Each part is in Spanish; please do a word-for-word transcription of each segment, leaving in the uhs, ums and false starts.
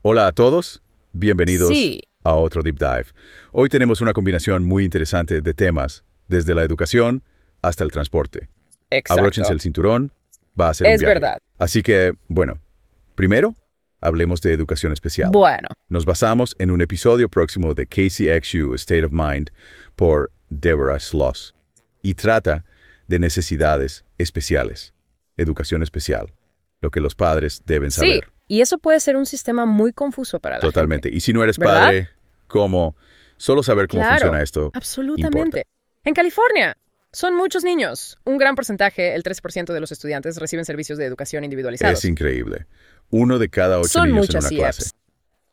Hola a todos, bienvenidos Sí, a otro Deep Dive. Hoy tenemos una combinación muy interesante de temas, desde la educación hasta el transporte. Abróchense exacto. el cinturón, va a ser un Es viaje. verdad. Así que, bueno, primero, hablemos de educación especial. Bueno, Nos basamos en un episodio próximo de K C X U State of Mind por Deborah Schloss y trata de necesidades especiales, educación especial, lo que los padres deben sí. saber. Y eso puede ser un sistema muy confuso para la Totalmente. gente. Y si no eres ¿Verdad? padre, ¿cómo? Solo saber cómo Claro, funciona esto importa. absolutamente. En California, son muchos niños. Un gran porcentaje, el trece por ciento de los estudiantes, reciben servicios de educación individualizados. Es increíble. Uno de cada ocho Son niños en muchas una C clase. E Ps.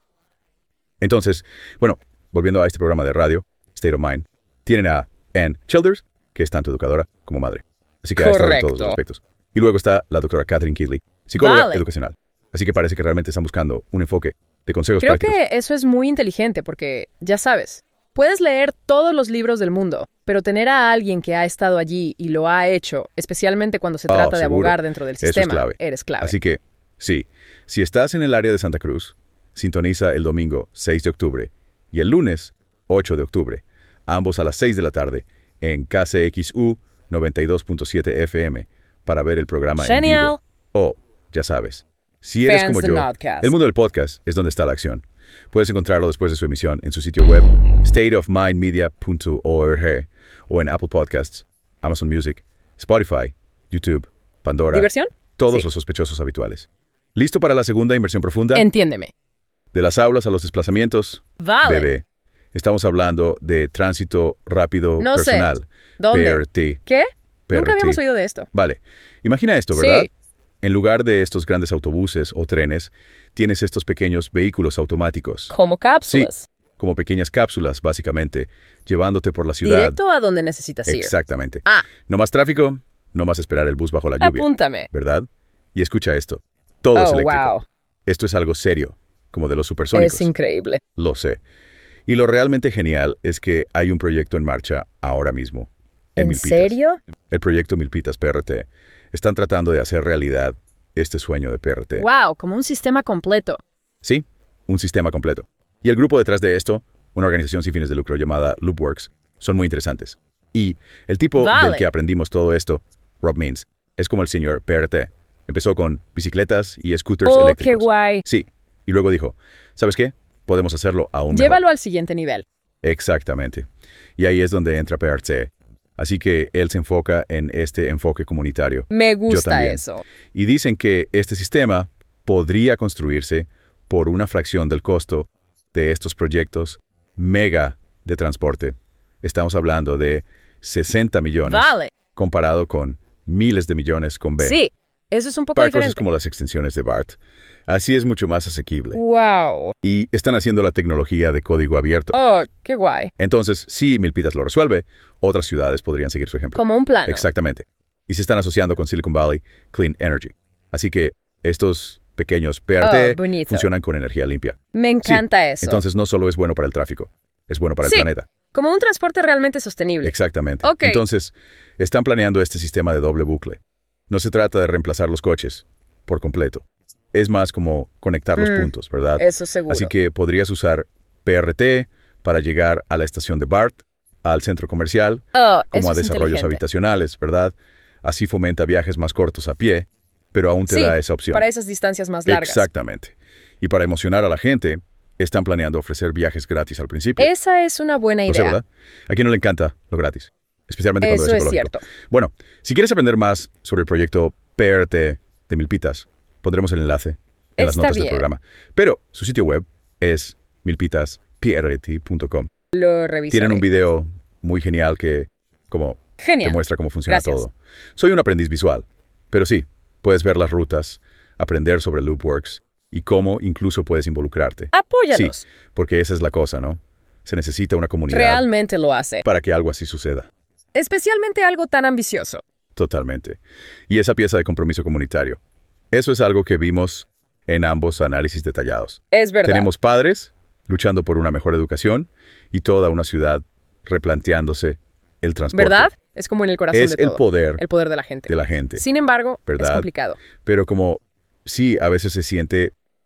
Entonces, bueno, volviendo a este programa de radio, State of Mind, tienen a Ann Childers, que es tanto educadora como madre. Así que ha estado en todos los Correcto. aspectos. Y luego está la doctora Catherine Kidley, psicóloga Vale. educacional. Así que parece que realmente están buscando un enfoque de consejos Creo prácticos. que eso es muy inteligente porque, ya sabes, puedes leer todos los libros del mundo, pero tener a alguien que ha estado allí y lo ha hecho, especialmente cuando se Oh, trata de seguro. abogar dentro del Eso es sistema, clave. eres clave. Así que, sí, si estás en el área de Santa Cruz, sintoniza el domingo seis de octubre y el lunes ocho de octubre, ambos a las seis de la tarde, en K C X U noventa y dos punto siete F M, para ver el programa en Genial. vivo. O, ya sabes, si eres Fans como de yo, Nodcast. el mundo del podcast es donde está la acción. Puedes encontrarlo después de su emisión en su sitio web, state of mind media punto org, o en Apple Podcasts, Amazon Music, Spotify, YouTube, Pandora, ¿Diversión? todos Sí. los sospechosos habituales. ¿Listo para la segunda inversión profunda? Entiéndeme. De las aulas a los desplazamientos. Vale. Bebé. Estamos hablando de tránsito rápido No sé. personal. ¿Dónde? P R T. ¿Qué? P R T. Nunca habíamos oído de esto. Vale. Imagina esto, Sí. ¿verdad? En lugar de estos grandes autobuses o trenes, tienes estos pequeños vehículos automáticos. Como cápsulas. Como pequeñas cápsulas, básicamente, llevándote por la ciudad. Directo a donde necesitas ir. Exactamente. Ah, No más tráfico, no más esperar el bus bajo la lluvia. apúntame. ¿Verdad? Y escucha esto. Todo es Oh, eléctrico. wow. Esto es algo serio, como de los supersónicos. Es increíble. Lo sé. Y lo realmente genial es que hay un proyecto en marcha ahora mismo. ¿En Milpitas. serio? El proyecto Milpitas P R T. Están tratando de hacer realidad este sueño de P R T. Wow, como un sistema completo. Sí, un sistema completo. Y el grupo detrás de esto, una organización sin fines de lucro llamada Loopworks, son muy interesantes. Y el tipo Vale. del que aprendimos todo esto, Rob Means, es como el señor P R T. Empezó con bicicletas y scooters Oh, eléctricos. qué guay. Sí, y luego dijo, ¿sabes qué? Podemos hacerlo aún mejor. Llévalo al siguiente nivel. Exactamente. Y ahí es donde entra P R T. Así que él se enfoca en este enfoque comunitario. Me Yo gusta también. eso. Y dicen que este sistema podría construirse por una fracción del costo de estos proyectos mega de transporte. Estamos hablando de sesenta millones Vale. comparado con miles de millones con B. Sí, eso es un poco Para cosas diferente. como las extensiones de BART. Así es mucho más asequible. Wow. Y están haciendo la tecnología de código abierto. Oh, qué guay. Entonces, si Milpitas lo resuelve, otras ciudades podrían seguir su ejemplo. Como un plano. Exactamente. Y se están asociando con Silicon Valley Clean Energy. Así que estos pequeños P R T Oh, bonito. funcionan con energía limpia. Me encanta eso. Entonces no solo es bueno para el tráfico, es bueno para Sí. el planeta. Como un transporte realmente sostenible. Exactamente. Ok. Entonces, están planeando este sistema de doble bucle. No se trata de reemplazar los coches por completo. Es más como conectar los Mm, puntos, ¿verdad? Eso seguro. Así que podrías usar P R T para llegar a la estación de BART, al centro comercial, Oh, como eso a es desarrollos inteligente. habitacionales, ¿verdad? Así fomenta viajes más cortos a pie, pero aún te Sí, da esa opción. para esas distancias más largas. Exactamente. Y para emocionar a la gente, están planeando ofrecer viajes gratis al principio. Esa es una buena Lo sé, idea. ¿verdad? ¿A quién no le encanta lo gratis? Especialmente cuando Eso es es ecológico. cierto. Bueno, si quieres aprender más sobre el proyecto P R T de Milpitas, pondremos el enlace en las Está notas del bien. programa. Pero su sitio web es milpitas p r t punto com. Lo revisaré. Tienen un video muy genial que como Genial. te muestra cómo funciona Gracias. todo. Soy un aprendiz visual, pero sí, puedes ver las rutas, aprender sobre Loopworks y cómo incluso puedes involucrarte. Apóyalos. Sí, porque esa es la cosa, ¿no? Se necesita una comunidad Realmente lo hace. para que algo así suceda. Especialmente algo tan ambicioso. Totalmente. Y esa pieza de compromiso comunitario. Eso es algo que vimos en ambos análisis detallados. Es verdad. Tenemos padres luchando por una mejor educación y toda una ciudad replanteándose el transporte. ¿Verdad? Es como en el corazón Es de el todo. poder El poder de la gente. de la gente. Sin embargo, ¿Verdad? es complicado. Pero como sí, a veces se siente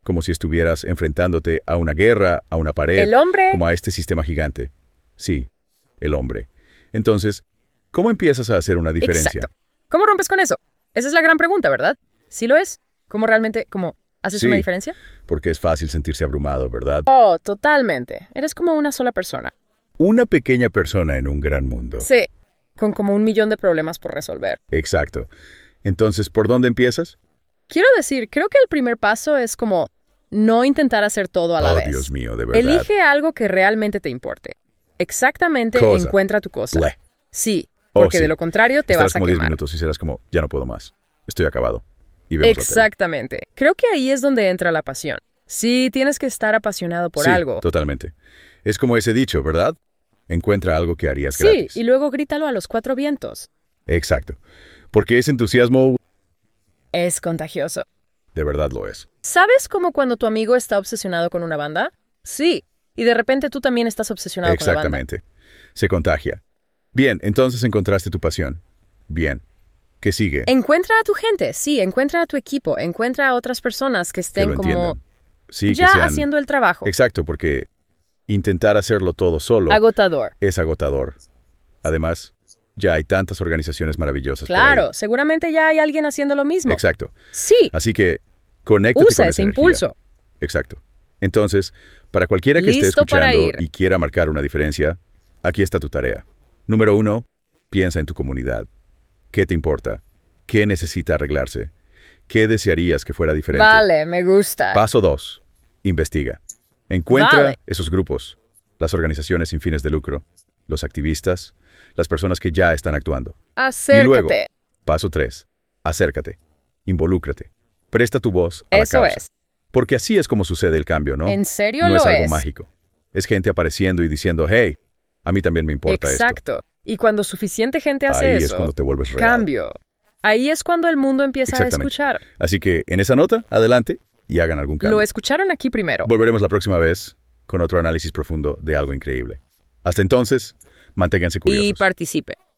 como si estuvieras enfrentándote a una guerra, a una pared, El hombre. como a este sistema gigante. Sí, el hombre. Entonces, ¿cómo empiezas a hacer una diferencia? Exacto. ¿Cómo rompes con eso? Esa es la gran pregunta, ¿verdad? ¿Sí lo es? ¿Cómo realmente, cómo haces Sí. una diferencia? Porque es fácil sentirse abrumado, ¿verdad? Oh, totalmente. Eres como una sola persona. Una pequeña persona en un gran mundo. Sí, con como un millón de problemas por resolver. Exacto. Entonces, ¿por dónde empiezas? Quiero decir, creo que el primer paso es como no intentar hacer todo a la Oh, vez. Dios mío, de verdad. Elige algo que realmente te importe. Exactamente Cosa. encuentra tu cosa. Bleh. Sí, Oh, porque sí. de lo contrario te Estarás vas a como diez quemar. minutos y serás como, ya no puedo más. Estoy acabado. Y vemos la tele. Exactamente. Creo que ahí es donde entra la pasión. Sí, tienes que estar apasionado por Sí, algo. totalmente. Es como ese dicho, ¿verdad? Encuentra algo que harías Sí, gratis. y luego grítalo a los cuatro vientos. Exacto. Porque ese entusiasmo Es contagioso. de verdad lo es. ¿Sabes cómo cuando tu amigo está obsesionado con una banda? Sí, y de repente tú también estás obsesionado con la banda. Exactamente. Se contagia. Bien, entonces encontraste tu pasión. Bien. ¿Qué sigue? Encuentra a tu gente, sí, encuentra a tu equipo, encuentra a otras personas que Que estén lo como entiendan. Sí, ya que sean... haciendo el trabajo. Exacto, porque intentar hacerlo todo solo Agotador. es agotador. Además, ya hay tantas organizaciones maravillosas por ahí. Claro, seguramente ya hay alguien haciendo lo mismo. Exacto. Sí, Así que conéctate usa con ese esa energía. impulso. Exacto. Entonces, para cualquiera que esté Listo para escuchando ir. y quiera marcar una diferencia, aquí está tu tarea. Número uno, piensa en tu comunidad. ¿Qué te importa? ¿Qué necesita arreglarse? ¿Qué desearías que fuera diferente? Vale, me gusta. Paso dos, investiga. Encuentra Vale. esos grupos, las organizaciones sin fines de lucro, los activistas, las personas que ya están actuando. Acércate. Y luego, paso tres, acércate, involúcrate, presta tu voz a la Eso causa. es. Porque así es como sucede el cambio, ¿no? ¿En serio No lo es algo es? mágico. Es gente apareciendo y diciendo, hey, a mí también me importa Exacto. Y cuando suficiente gente esto. hace Ahí eso, es cuando te vuelves real. cambio. Ahí es cuando el mundo empieza a Exactamente. escuchar. Así que en esa nota, adelante y hagan algún cambio. Lo escucharon aquí primero. Volveremos la próxima vez con otro análisis profundo de algo increíble. Hasta entonces, manténganse curiosos. Y participe.